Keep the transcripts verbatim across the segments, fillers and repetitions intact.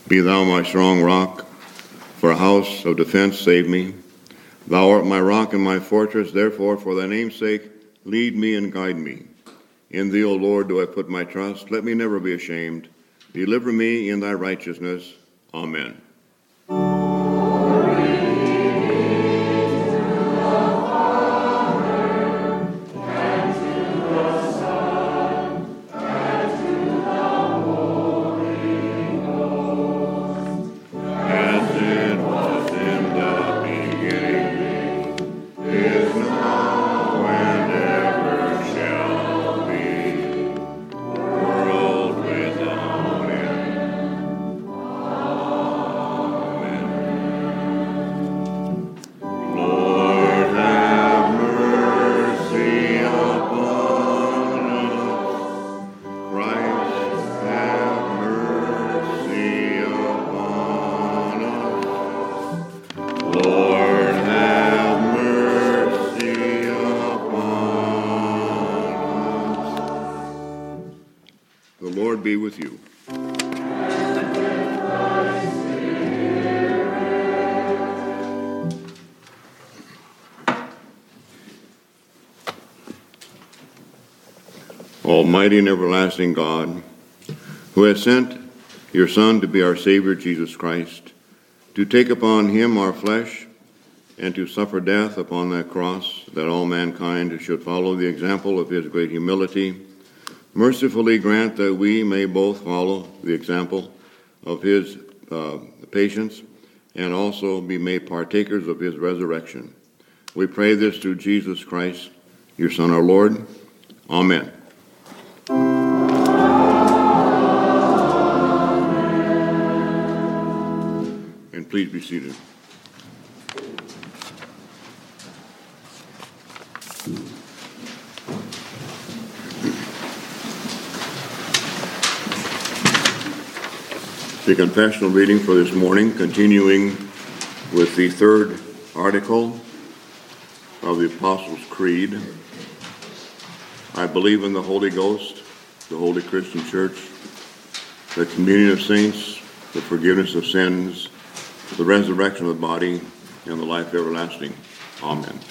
Be thou my strong rock, for a house of defense save me. Thou art my rock and my fortress, therefore for thy name's sake lead me and guide me. In thee, O Lord, do I put my trust. Let me never be ashamed. Deliver me in thy righteousness. Amen. Be with you. Almighty and everlasting God, who has sent your Son to be our Savior, Jesus Christ, to take upon him our flesh and to suffer death upon that cross, that all mankind should follow the example of his great humility, mercifully grant that we may both follow the example of his uh, patience and also be made partakers of his resurrection. We pray this through Jesus Christ, your Son, our Lord. Amen. And please be seated. The confessional reading for this morning, continuing with the third article of the Apostles' Creed. I believe in the Holy Ghost, the Holy Christian Church, the communion of saints, the forgiveness of sins, the resurrection of the body, and the life everlasting. Amen.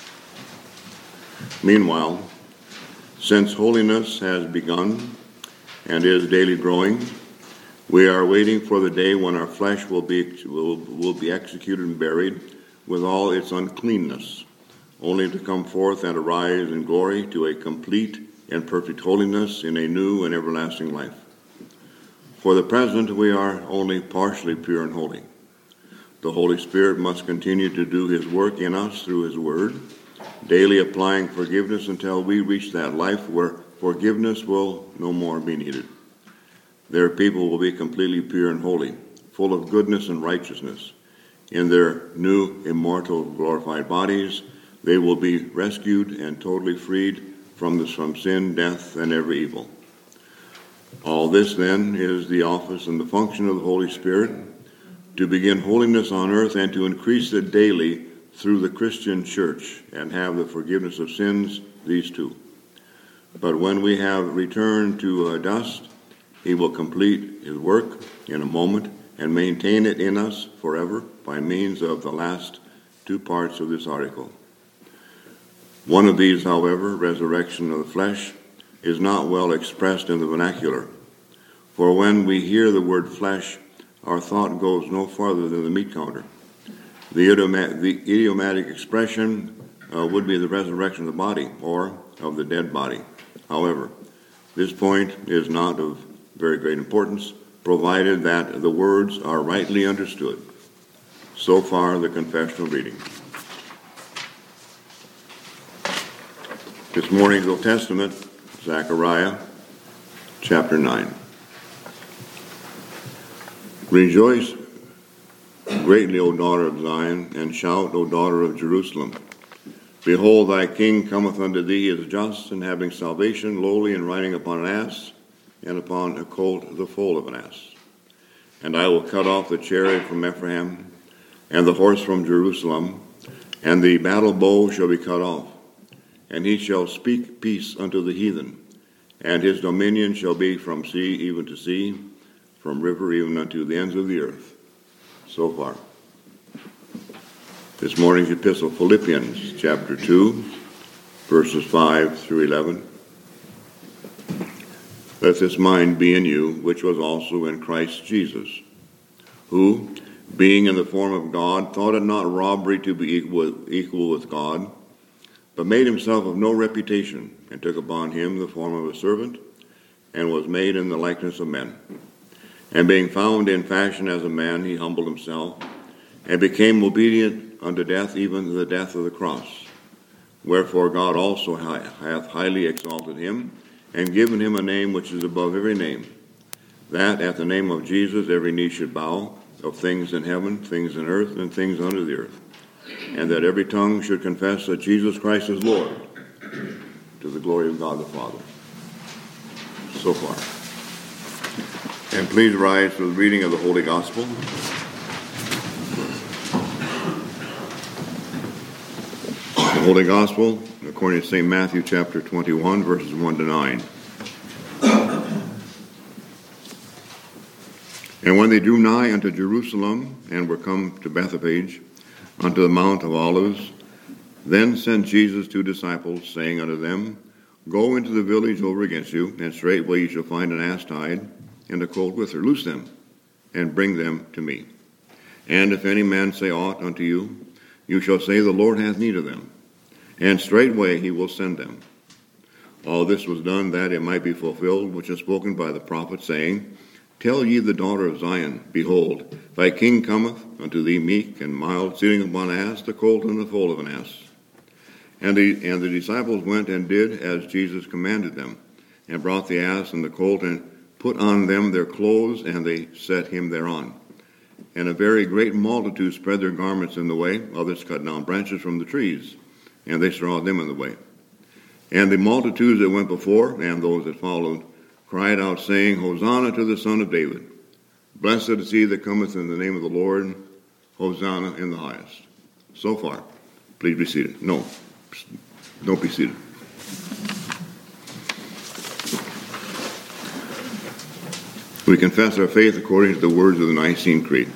Meanwhile, since holiness has begun and is daily growing, we are waiting for the day when our flesh will be will, will be executed and buried with all its uncleanness, only to come forth and arise in glory to a complete and perfect holiness in a new and everlasting life. For the present, we are only partially pure and holy. The Holy Spirit must continue to do his work in us through his word, daily applying forgiveness until we reach that life where forgiveness will no more be needed. Their people will be completely pure and holy, full of goodness and righteousness. In their new, immortal, glorified bodies, they will be rescued and totally freed from this, from sin, death, and every evil. All this, then, is the office and the function of the Holy Spirit, to begin holiness on earth and to increase it daily through the Christian church and have the forgiveness of sins, these two. But when we have returned to uh, dust, he will complete his work in a moment and maintain it in us forever by means of the last two parts of this article. One of these, however, resurrection of the flesh, is not well expressed in the vernacular. For when we hear the word flesh, our thought goes no farther than the meat counter. The, idioma- the idiomatic expression uh, would be the resurrection of the body or of the dead body. However, this point is not of very great importance, provided that the words are rightly understood. So far, the confessional reading. This morning's Old Testament, Zechariah, chapter nine. Rejoice greatly, O daughter of Zion, and shout, O daughter of Jerusalem. Behold, thy king cometh unto thee, he is just, and having salvation, lowly, and riding upon an ass, and upon a colt the foal of an ass. And I will cut off the chariot from Ephraim, and the horse from Jerusalem, and the battle bow shall be cut off. And he shall speak peace unto the heathen, and his dominion shall be from sea even to sea, from river even unto the ends of the earth. So far. This morning's epistle, Philippians chapter two, verses five through eleven. Let this mind be in you, which was also in Christ Jesus, who, being in the form of God, thought it not robbery to be equal, equal with God, but made himself of no reputation, and took upon him the form of a servant, and was made in the likeness of men. And being found in fashion as a man, he humbled himself, and became obedient unto death, even the death of the cross. Wherefore God also hath highly exalted him, and given him a name which is above every name, that at the name of Jesus every knee should bow, of things in heaven, things in earth, and things under the earth, and that every tongue should confess that Jesus Christ is Lord, to the glory of God the Father. So far. And please rise for the reading of the Holy Gospel. The Holy Gospel, according to Saint Matthew chapter twenty-one, verses one to nine. And when they drew nigh unto Jerusalem, and were come to Bethphage, unto the Mount of Olives, then sent Jesus two disciples, saying unto them, Go into the village over against you, and straightway you shall find an ass tied, and a colt with her. Loose them, and bring them to me. And if any man say aught unto you, you shall say, The Lord hath need of them, and straightway he will send them. All this was done that it might be fulfilled, which is spoken by the prophet, saying, Tell ye the daughter of Zion, Behold, thy king cometh unto thee meek and mild, sitting upon an ass, the colt and the foal of an ass. And the, and the disciples went and did as Jesus commanded them, and brought the ass and the colt, and put on them their clothes, and they set him thereon. And a very great multitude spread their garments in the way, others cut down branches from the trees, and they strawed them in the way. And the multitudes that went before, and those that followed, cried out, saying, Hosanna to the Son of David. Blessed is he that cometh in the name of the Lord. Hosanna in the highest. So far. Please be seated. No, don't be seated. We confess our faith according to the words of the Nicene Creed.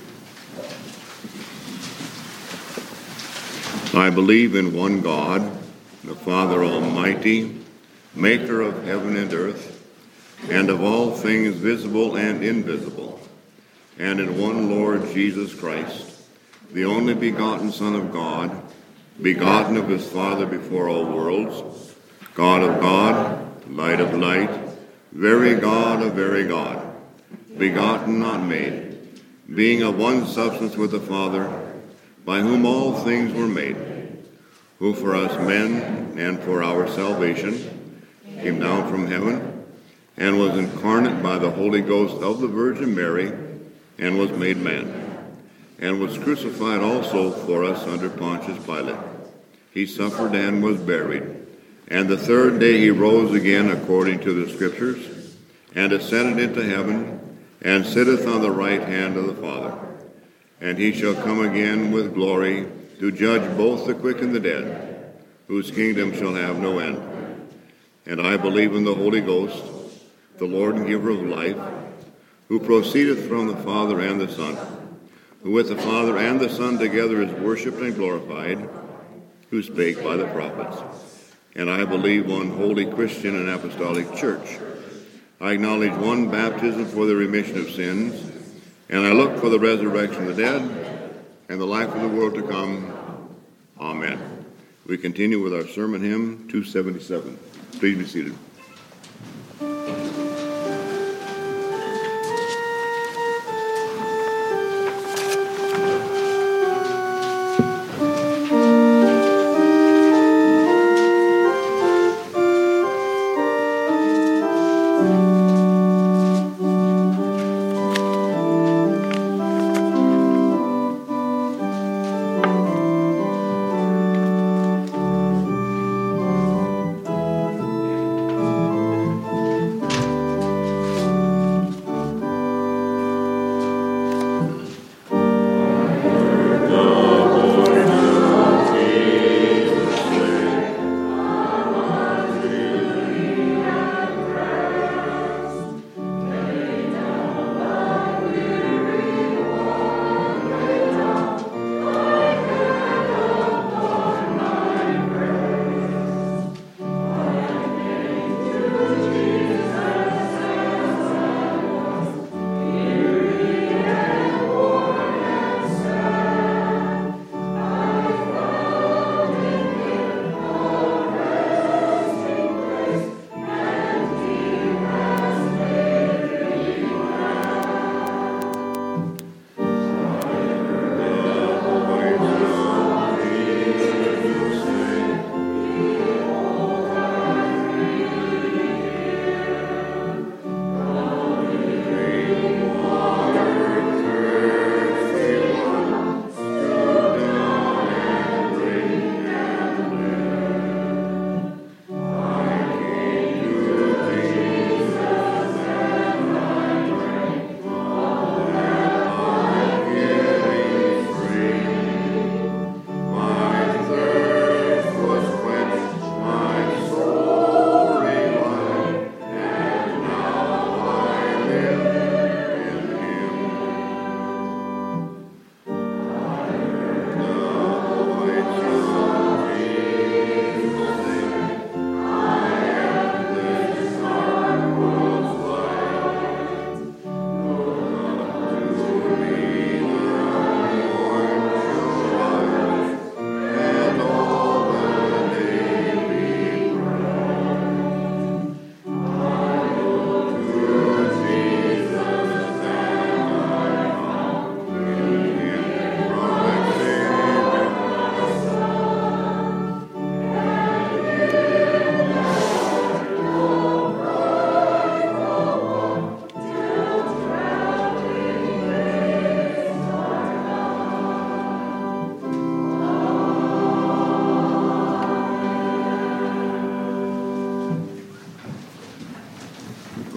I believe in one God, the Father Almighty, maker of heaven and earth, and of all things visible and invisible, and in one Lord Jesus Christ, the only begotten Son of God, begotten of his Father before all worlds, God of God, light of light, very God of very God, begotten, not made, being of one substance with the Father, by whom all things were made, who for us men and for our salvation came down from heaven, and was incarnate by the Holy Ghost of the Virgin Mary, and was made man, and was crucified also for us under Pontius Pilate. He suffered and was buried, and the third day he rose again according to the Scriptures, and ascended into heaven, and sitteth on the right hand of the Father. And he shall come again with glory to judge both the quick and the dead, whose kingdom shall have no end. And I believe in the Holy Ghost, the Lord and giver of life, who proceedeth from the Father and the Son, who with the Father and the Son together is worshipped and glorified, who spake by the prophets. And I believe one holy Christian and apostolic church. I acknowledge one baptism for the remission of sins, and I look for the resurrection of the dead and the life of the world to come. Amen. We continue with our sermon hymn, two seventy-seven. Please be seated.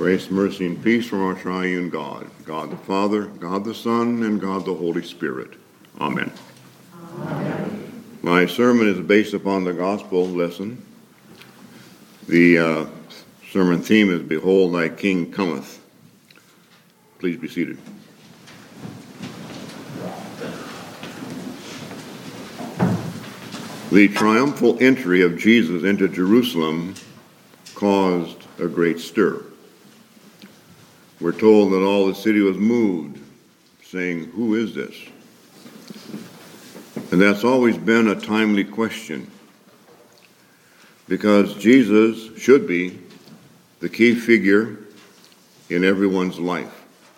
Grace, mercy, and peace from our triune God, God the Father, God the Son, and God the Holy Spirit. Amen. Amen. My sermon is based upon the gospel lesson. The uh, sermon theme is Behold, thy King cometh. Please be seated. The triumphal entry of Jesus into Jerusalem caused a great stir. We're told that all the city was moved, saying, "Who is this?" And that's always been a timely question, because Jesus should be the key figure in everyone's life.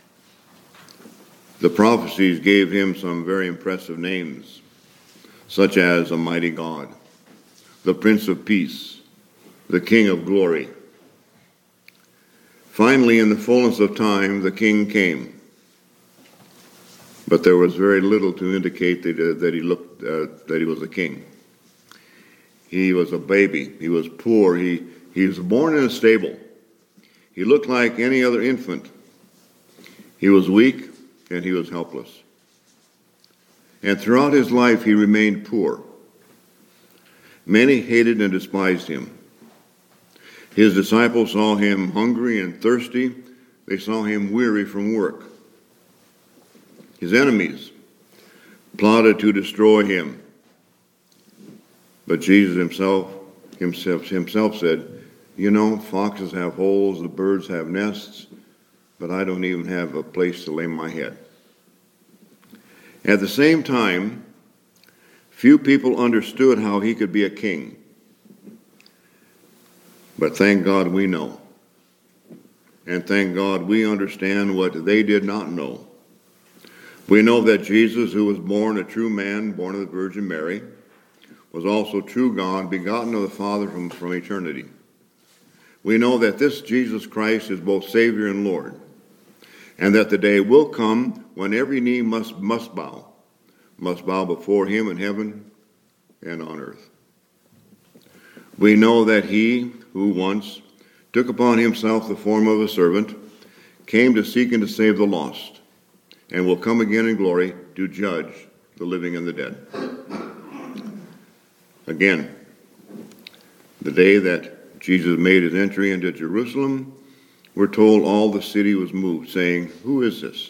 The prophecies gave him some very impressive names, such as a mighty God, the Prince of Peace, the King of Glory. Finally, in the fullness of time, the King came. But there was very little to indicate that, uh, that he looked uh, that he was a king. He was a baby. He was poor. He, he was born in a stable. He looked like any other infant. He was weak and he was helpless. And throughout his life, he remained poor. Many hated and despised him. His disciples saw him hungry and thirsty. They saw him weary from work. His enemies plotted to destroy him. But Jesus himself, himself, himself said, "You know, foxes have holes, the birds have nests, but I don't even have a place to lay my head." At the same time, few people understood how he could be a king. But thank God we know. And thank God we understand what they did not know. We know that Jesus, who was born a true man, born of the Virgin Mary, was also true God, begotten of the Father from, from eternity. We know that this Jesus Christ is both Savior and Lord, and that the day will come when every knee must, must bow, must bow before him in heaven and on earth. We know that he who once took upon himself the form of a servant came to seek and to save the lost, and will come again in glory to judge the living and the dead. Again, the day that Jesus made his entry into Jerusalem, we're told all the city was moved, saying, "Who is this?"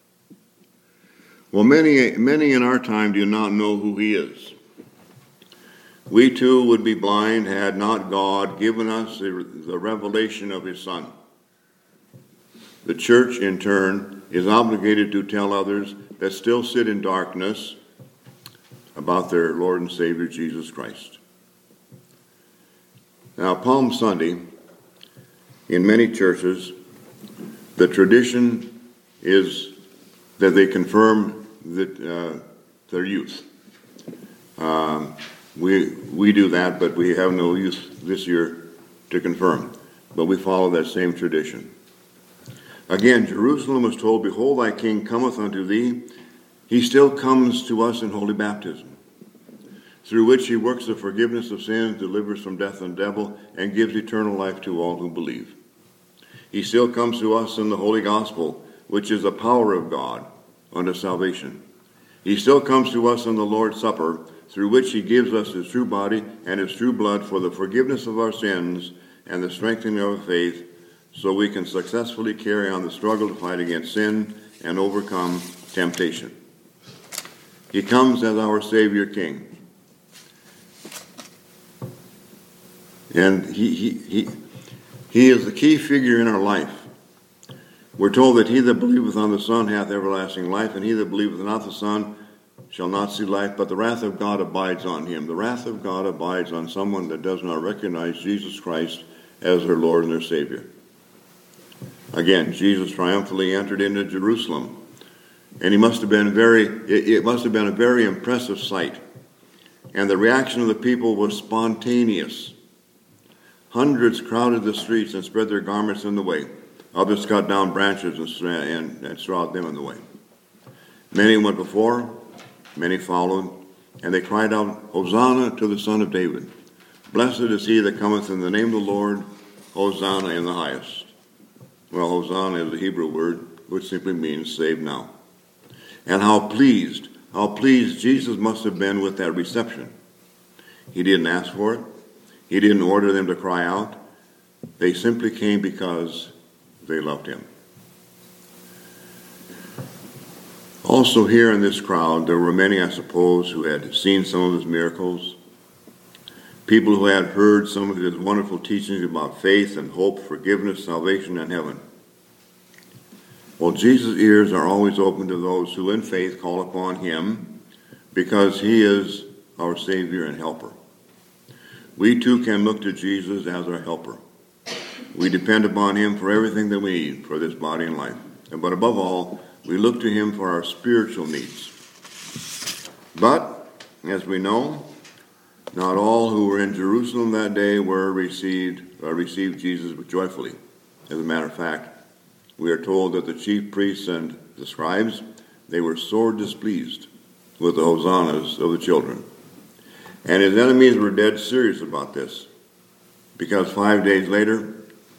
Well, many, many in our time do not know who he is. We too would be blind had not God given us the, the revelation of his Son. The church, in turn, is obligated to tell others that still sit in darkness about their Lord and Savior Jesus Christ. Now, Palm Sunday, in many churches, the tradition is that they confirm that, uh, their youth. Um, we we do that, but we have no youth this year to confirm. But we follow that same tradition. Again, Jerusalem was told, "Behold, thy King cometh unto thee." He still comes to us in holy baptism, through which he works the forgiveness of sins, delivers from death and devil, and gives eternal life to all who believe. He still comes to us in the Holy Gospel, which is the power of God unto salvation. He still comes to us in the Lord's Supper, through which he gives us his true body and his true blood for the forgiveness of our sins and the strengthening of our faith, so we can successfully carry on the struggle to fight against sin and overcome temptation. He comes as our Savior King. And he, he, he, he is the key figure in our life. We're told that he that believeth on the Son hath everlasting life, and he that believeth not the Son shall not see life, but the wrath of God abides on him. The wrath of God abides on someone that does not recognize Jesus Christ as their Lord and their Savior. Again, Jesus triumphantly entered into Jerusalem, and he must have been very, it, it must have been a very impressive sight. And the reaction of the people was spontaneous. Hundreds crowded the streets and spread their garments in the way. Others cut down branches and, and, and strawed them in the way. Many went before, many followed, and they cried out, "Hosanna to the Son of David. Blessed is he that cometh in the name of the Lord. Hosanna in the highest." Well, Hosanna is a Hebrew word which simply means save now. And how pleased, how pleased Jesus must have been with that reception. He didn't ask for it. He didn't order them to cry out. They simply came because they loved him. Also here in this crowd, there were many, I suppose, who had seen some of his miracles. People who had heard some of his wonderful teachings about faith and hope, forgiveness, salvation, and heaven. Well, Jesus' ears are always open to those who in faith call upon him because he is our Savior and helper. We too can look to Jesus as our helper. We depend upon him for everything that we need for this body and life. But above all, we look to him for our spiritual needs. But, as we know, not all who were in Jerusalem that day were received, uh, received Jesus joyfully. As a matter of fact, we are told that the chief priests and the scribes, they were sore displeased with the hosannas of the children. And his enemies were dead serious about this, because five days later,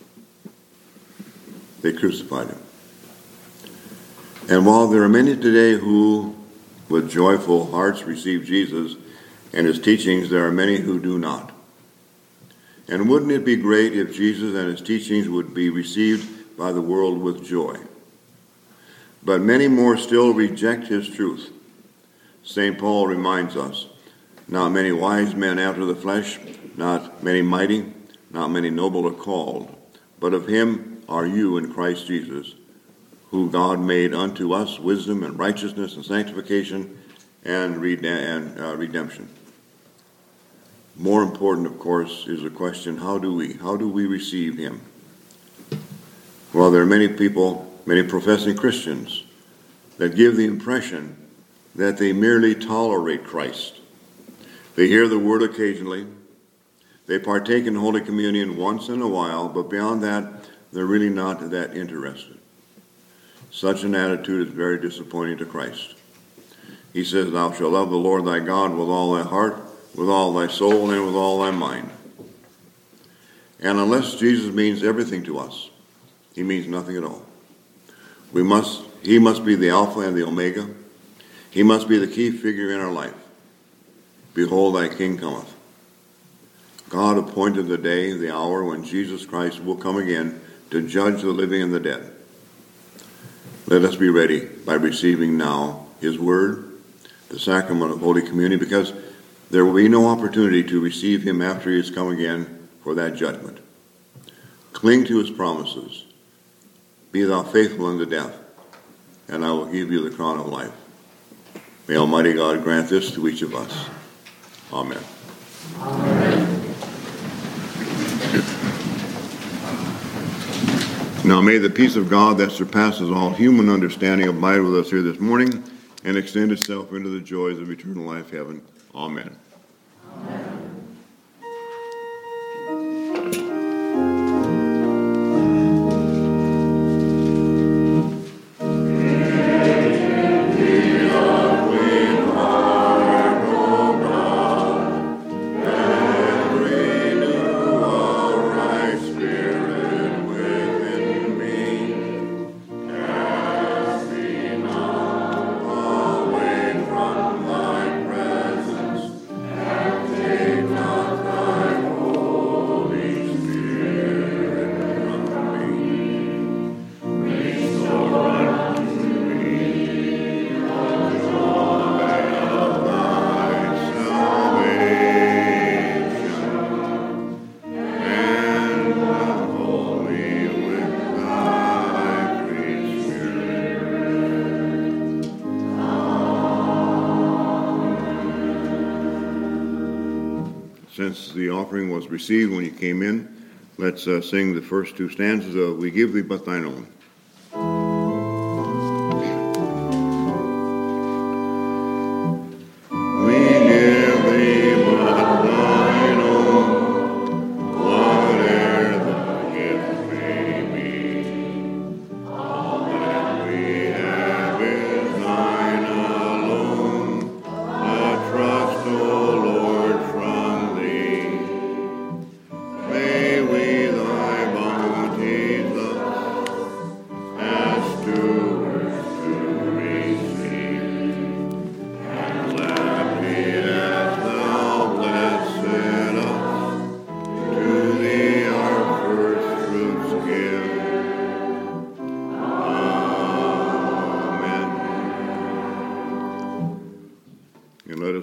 they crucified him. And while there are many today who, with joyful hearts, receive Jesus and his teachings, there are many who do not. And wouldn't it be great if Jesus and his teachings would be received by the world with joy? But many more still reject his truth. Saint Paul reminds us, not many wise men after the flesh, not many mighty, not many noble are called, but of him are you in Christ Jesus, who God made unto us wisdom and righteousness and sanctification and, red- and uh, redemption. More important, of course, is the question, how do we? How do we receive him? Well, there are many people, many professing Christians, that give the impression that they merely tolerate Christ. They hear the word occasionally. They partake in Holy Communion once in a while, but beyond that, they're really not that interested. Such an attitude is very disappointing to Christ. He says, thou shalt love the Lord thy God with all thy heart, with all thy soul, and with all thy mind. And unless Jesus means everything to us, he means nothing at all. We must, he must be the Alpha and the Omega. He must be the key figure in our life. Behold, thy King cometh. God appointed the day, the hour when Jesus Christ will come again to judge the living and the dead. Let us be ready by receiving now his word, the sacrament of Holy Communion, because there will be no opportunity to receive him after he has come again for that judgment. Cling to his promises. Be thou faithful unto death, and I will give you the crown of life. May Almighty God grant this to each of us. Amen. Amen. Now may the peace of God that surpasses all human understanding abide with us here this morning and extend itself into the joys of eternal life, heaven. Amen. Amen. Since the offering was received when you came in, let's uh, sing the first two stanzas of We Give Thee But Thine Own. We give thee but thine own, whate'er the gift may be. All that we have is thine alone, a trust, O Lord, from thee. May we thy bounty thus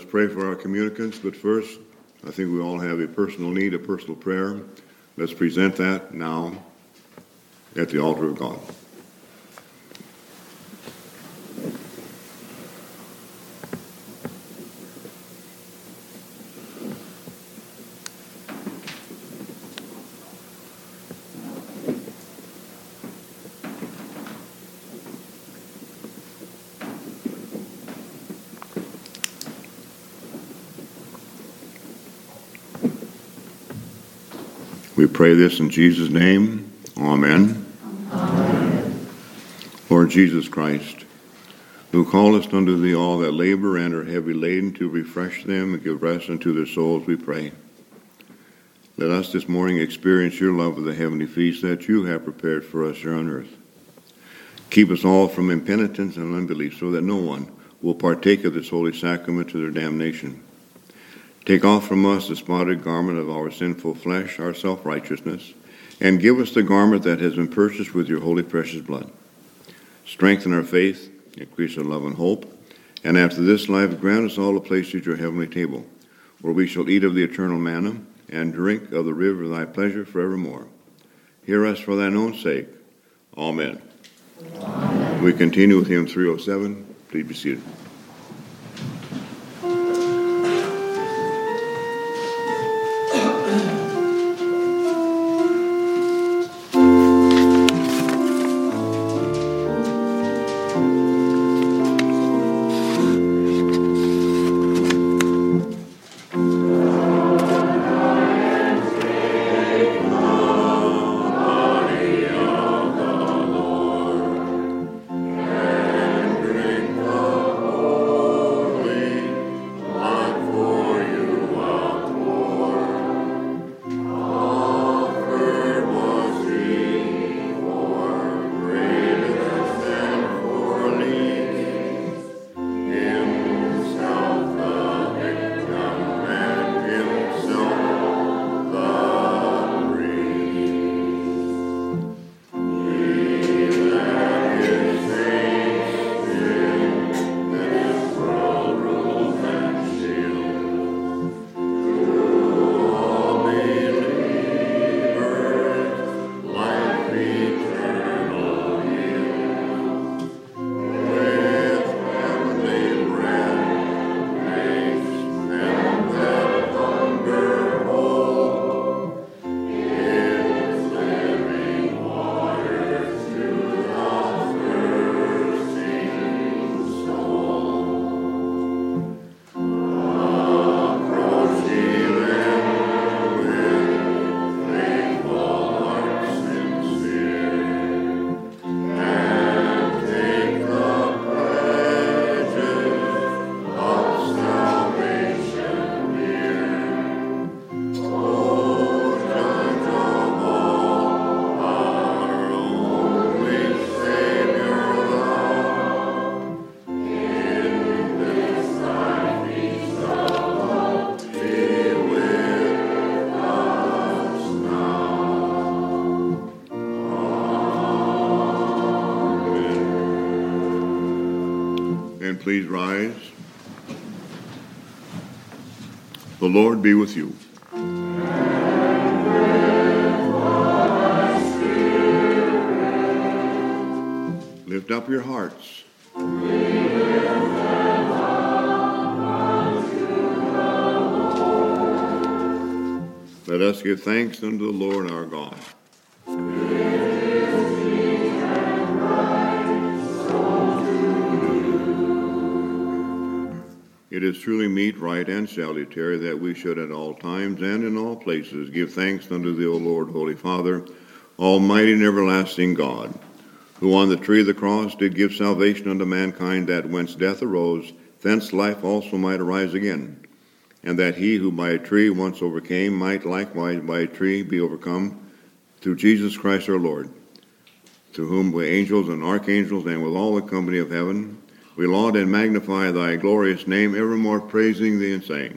pray for our communicants, but first, I think we all have a personal need, a personal prayer. Let's present that now at the altar of God. We pray this in Jesus' name. Amen. Amen. Lord Jesus Christ, who callest unto thee all that labor and are heavy laden, to refresh them and give rest unto their souls, we pray. Let us this morning experience your love of the heavenly feast that you have prepared for us here on earth. Keep us all from impenitence and unbelief, so that no one will partake of this holy sacrament to their damnation. Take off from us the spotted garment of our sinful flesh, our self-righteousness, and give us the garment that has been purchased with your holy precious blood. Strengthen our faith, increase our love and hope, and after this life grant us all a place at your heavenly table, where we shall eat of the eternal manna and drink of the river of thy pleasure forevermore. Hear us for thine own sake. Amen. Amen. We continue with hymn three oh seven. Please be seated. Please rise. The Lord be with you. Lift up your hearts. Let us give thanks unto the Lord our God. It is truly meet, right, and salutary that we should at all times and in all places give thanks unto thee, O Lord, Holy Father, almighty and everlasting God, who on the tree of the cross did give salvation unto mankind, that whence death arose, thence life also might arise again, and that he who by a tree once overcame might likewise by a tree be overcome, through Jesus Christ our Lord, to whom with angels and archangels and with all the company of heaven we laud and magnify thy glorious name, evermore praising thee and saying,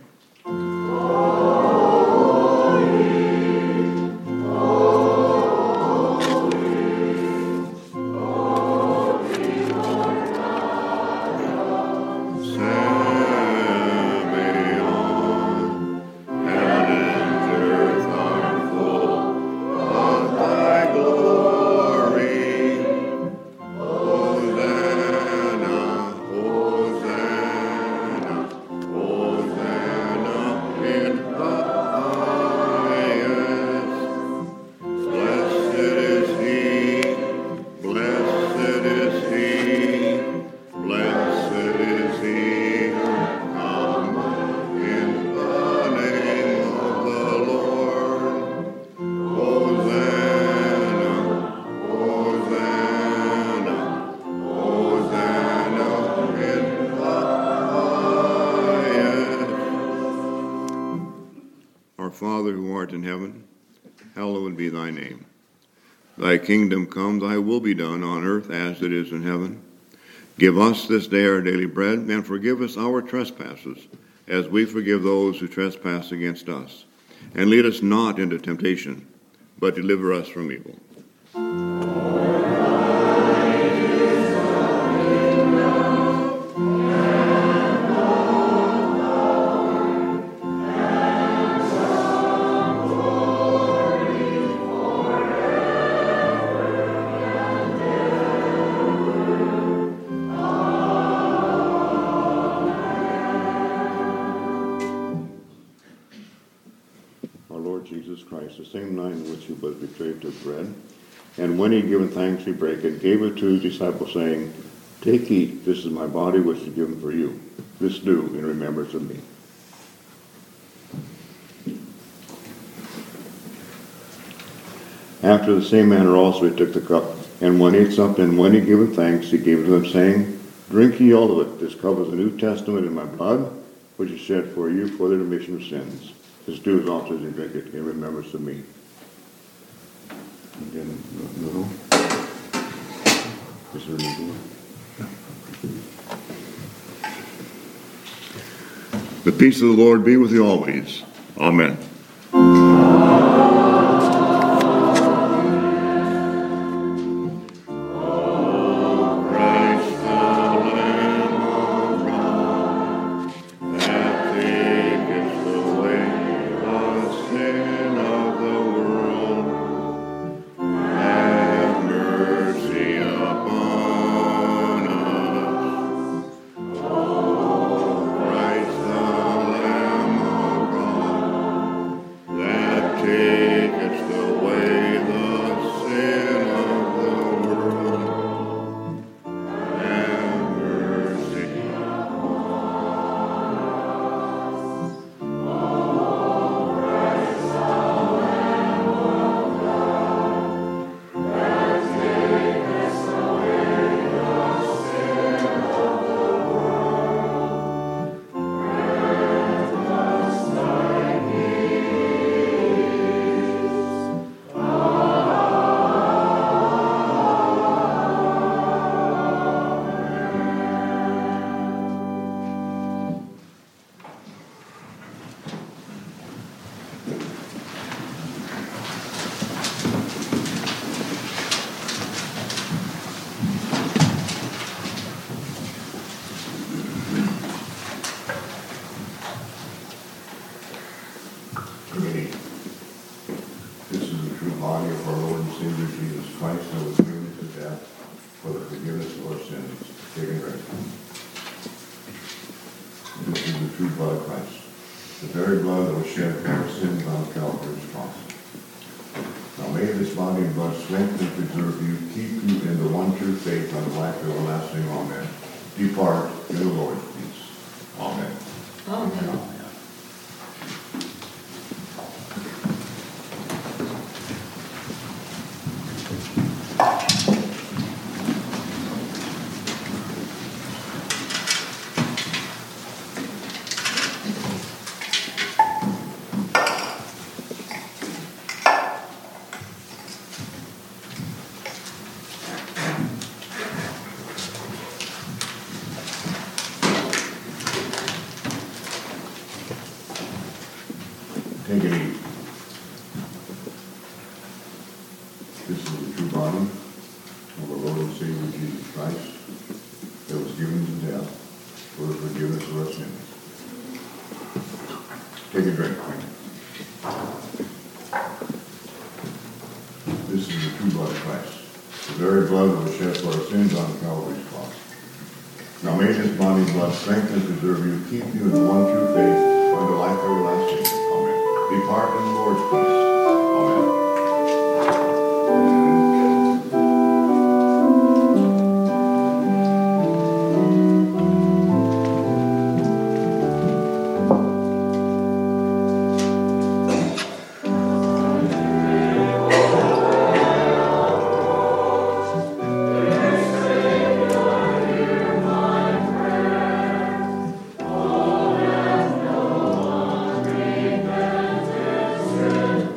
Salvation art in heaven, hallowed be thy name. Thy kingdom come, thy will be done on earth as it is in heaven. Give us this day our daily bread, and forgive us our trespasses, as we forgive those who trespass against us. And lead us not into temptation, but deliver us from evil. Jesus Christ, the same night in which he was betrayed, took bread, and when he had given thanks, he brake it, gave it to his disciples, saying, Take, eat, this is my body which is given for you. This do in remembrance of me. After the same manner also he took the cup, and when he had supped, and when he had given thanks, he gave it to them, saying, Drink ye all of it. This cup is the New Testament in my blood, which is shed for you for the remission of sins. This do as often as you drink it in remembrance of me. Again, no. Is there anything? The peace of the Lord be with you always. Amen. Take it easy. This is the true body of our Lord and Savior Jesus Christ that was given to death for the forgiveness of our sins. Take a drink. This is the true blood of Christ, the very blood that was shed for our sins on Calvary's cross. Now may this body and blood strengthen and preserve you, keep you in the one true faith unto life everlasting. Depart in the Lord's peace. Amen. Thank you.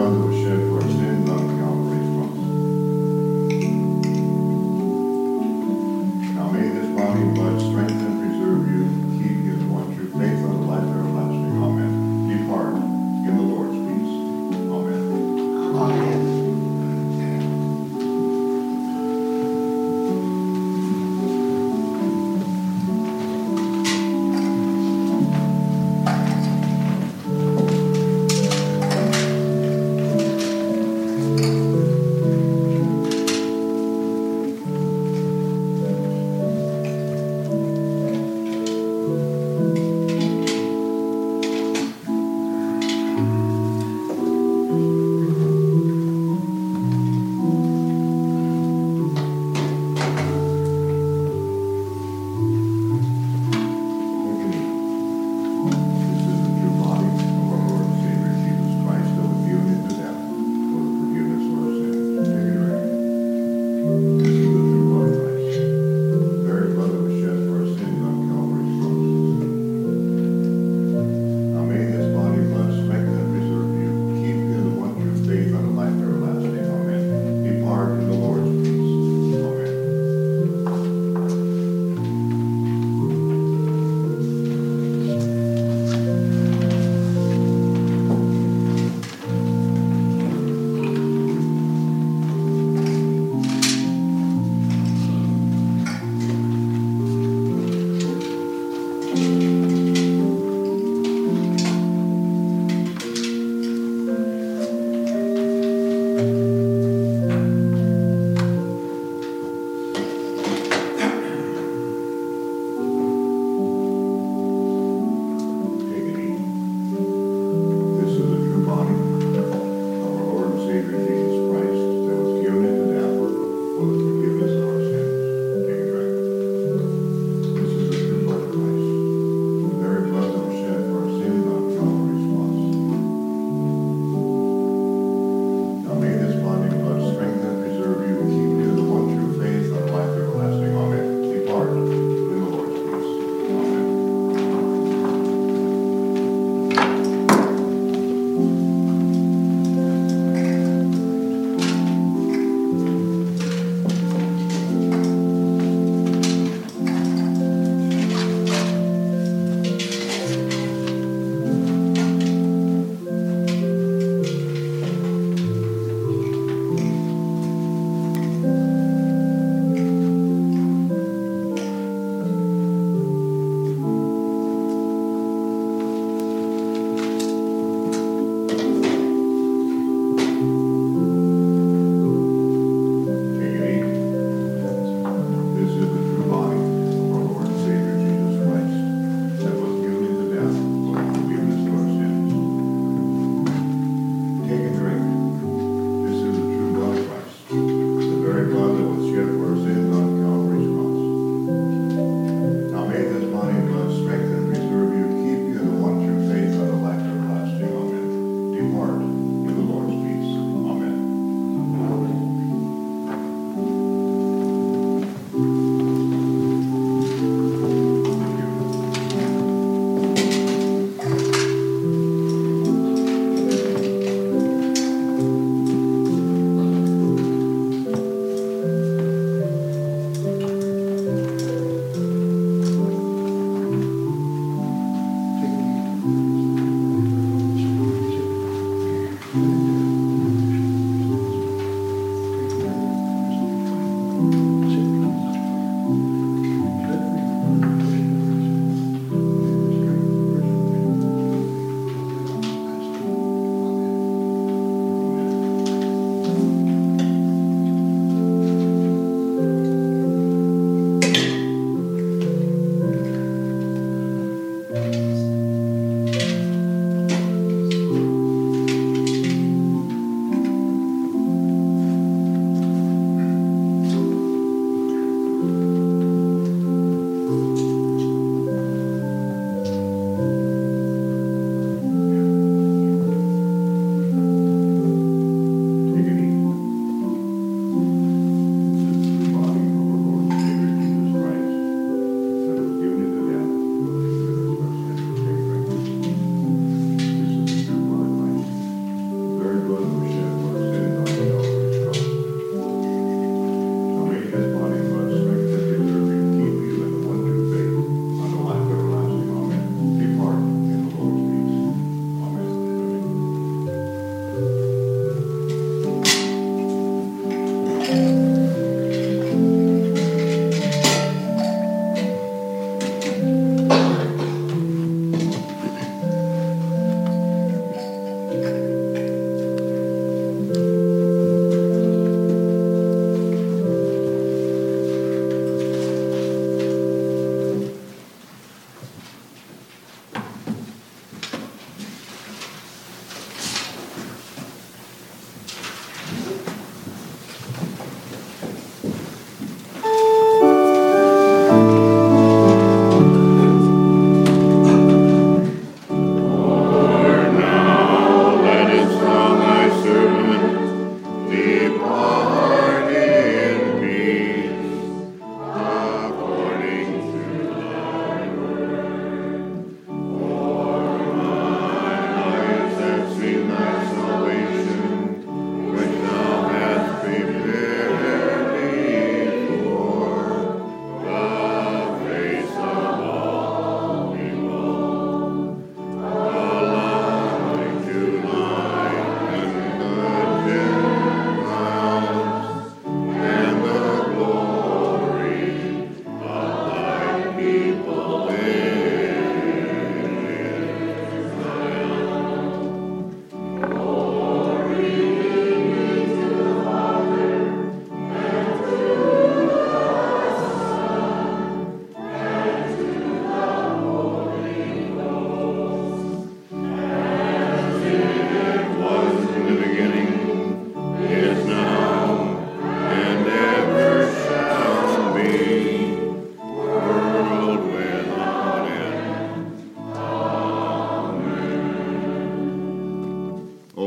blood that was shed for our sins on Calvary's cross. Now may this body and blood strengthen and preserve you, keep you in one true faith unto life everlasting. Amen. Depart in the Lord's peace. Amen. Amen.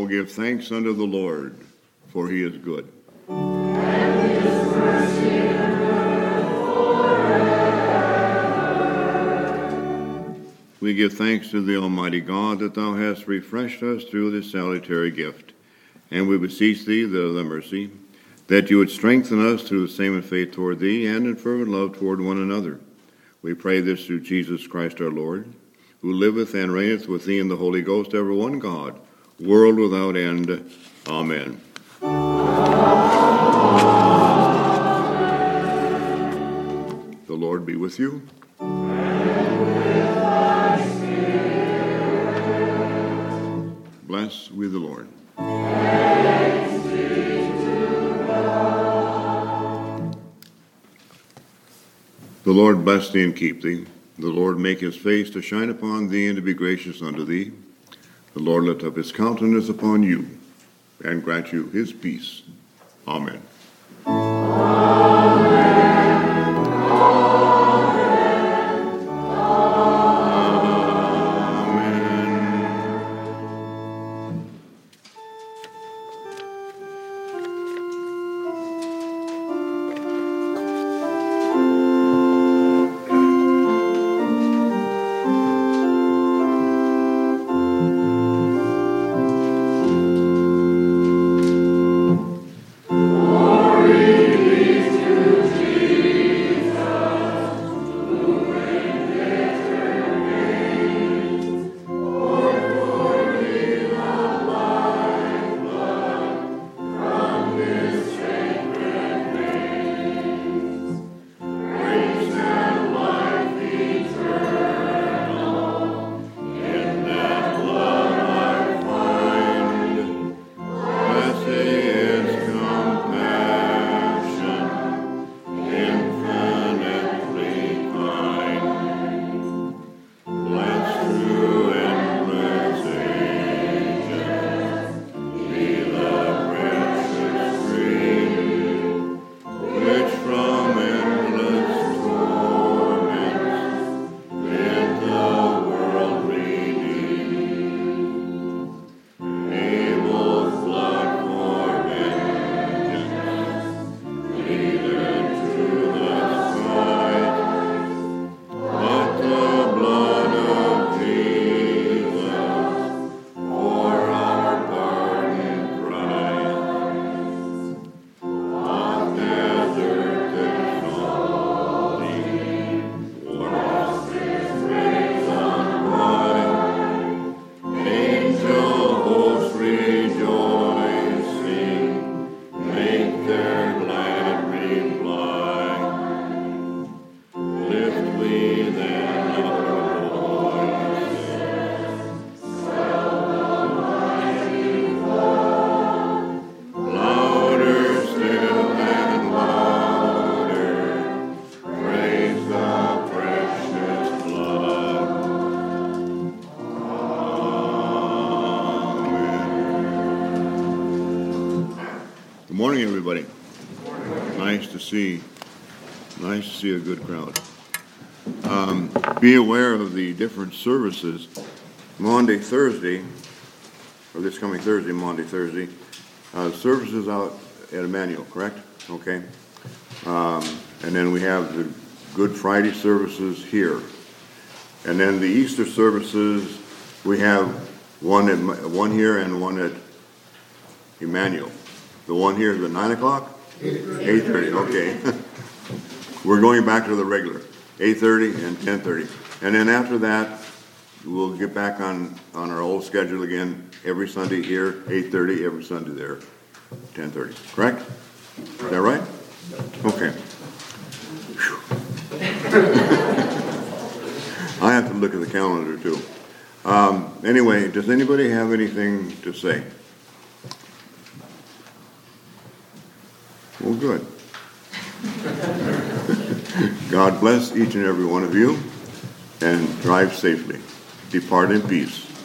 give thanks unto the Lord, for he is good. And his mercy endureth forever. We give thanks to the Almighty God that thou hast refreshed us through this salutary gift. And we beseech thee, the, the mercy, that you would strengthen us through the same in faith toward thee and in fervent love toward one another. We pray this through Jesus Christ our Lord, who liveth and reigneth with thee in the Holy Ghost, ever one God, world without end. Amen. Amen. The Lord be with you. And with thy spirit. Bless we the Lord. Thanks be to God. The Lord bless thee and keep thee. The Lord make his face to shine upon thee and to be gracious unto thee. The Lord lift up his countenance upon you and grant you his peace. Amen. Amen. Morning, everybody. Nice to see, nice to see a good crowd. Um, be aware of the different services. Monday, Thursday, or this coming Thursday, Monday, Thursday, uh, services out at Emmanuel, correct? Okay. Um, and then we have the Good Friday services here. And then the Easter services, we have one at one here and one at Emmanuel. The one here is at nine o'clock? eight thirty, okay. We're going back to the regular, eight thirty and ten thirty. And then after that, we'll get back on, on our old schedule again, every Sunday here, eight thirty, every Sunday there, ten thirty. Correct? Is that right? Okay. I have to look at the calendar too. Um, anyway, does anybody have anything to say? Well, good. God bless each and every one of you, and drive safely. Depart in peace.